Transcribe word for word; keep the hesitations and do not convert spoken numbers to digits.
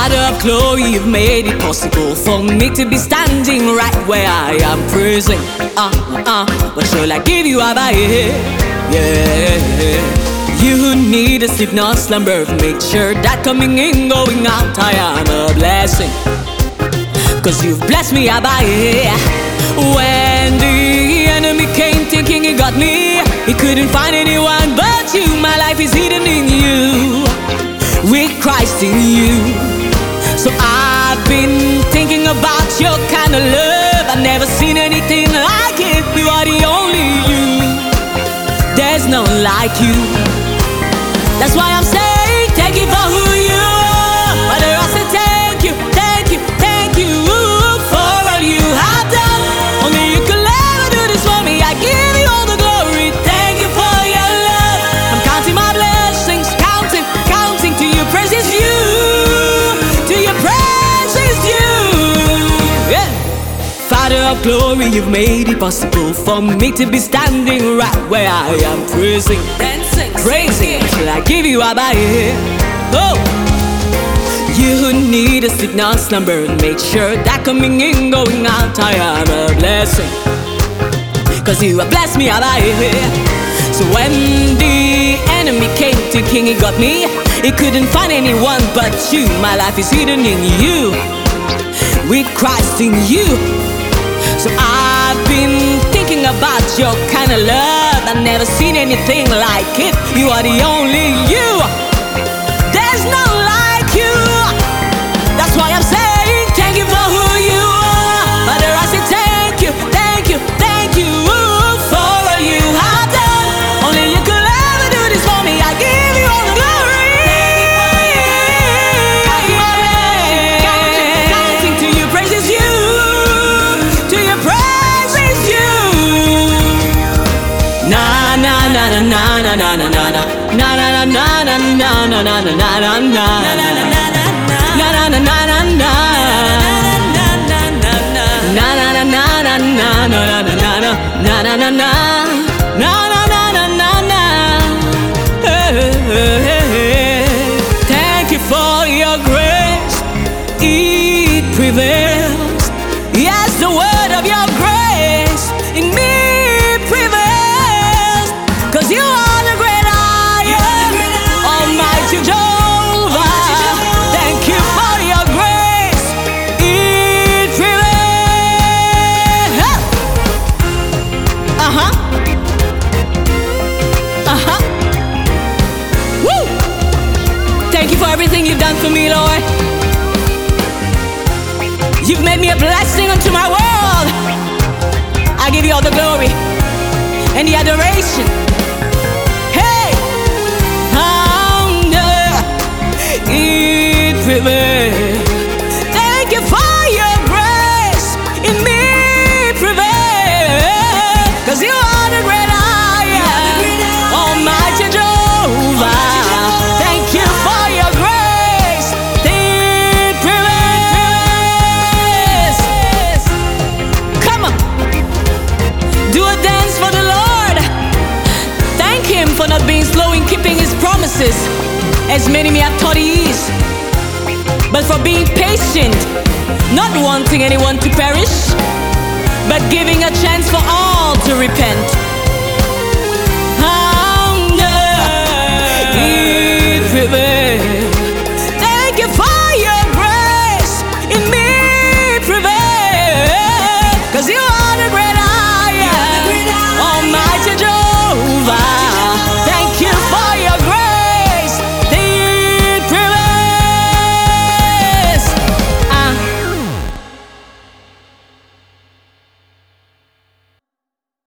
Father of glory, you've made it possible for me to be standing right where I am praising. Uh, uh, what shall I give you, Abba? Yeah. You who need a sleep, not slumber, make sure that coming in, going out, I am a blessing. Cause you've blessed me, Abba. Yeah. When the enemy came thinking he got me, he couldn't find anyone but you. My life is hidden in you, with Christ in you. So I've been thinking about your kind of love. I've never seen anything like it. You are the only you. There's no one like you. That's why I'm saying thank you for who you are. Father, I say thank you, thank you, thank you for all you have done. Only you could ever do this for me. I give you all the glory. Thank you for your love. I'm counting my blessings, counting, counting to you. Praises you, to your praises you. Yeah. Father of glory, you've made it possible for me to be standing right where I am praising, dancing, praising. Shall I give you Abba? Oh, you who need a sleep, not slumber, make sure that coming in, going out, I am a blessing. Cause you have blessed me, Abba. So when the enemy came thinking he got me, he couldn't find anyone but you. My life is hidden in you, with Christ in you. So I've been thinking about your kind of love. I've never seen anything like it. You are the only you. There's no like you. That's why I'm saying thank you for who you are. Father, I say thank you, thank you, thank you for all you have done. Only you could ever do this for me. I give you all the glory. Counting to you, praises you. Na na na na na na na na na na na na na na na na na na na. Thank you for your grace, it prevails. Yes, the word of your grace in me. You are the great I am, Almighty Jehovah. Thank you for your grace, it prevails. Uh-huh, uh-huh. Woo! Thank you for everything you've done for me, Lord. You've made me a blessing unto my world. I give you all the glory and the adoration. It prevails. Thank you for your grace in me prevail. Cause you are the great I am, Almighty Jehovah. Thank you for your grace, it prevails. Come on, do a dance for the Lord. Thank Him for not being slow in keeping His promises, as many may have thought He is, but for being patient, not wanting anyone to perish, but giving a chance for all to repent.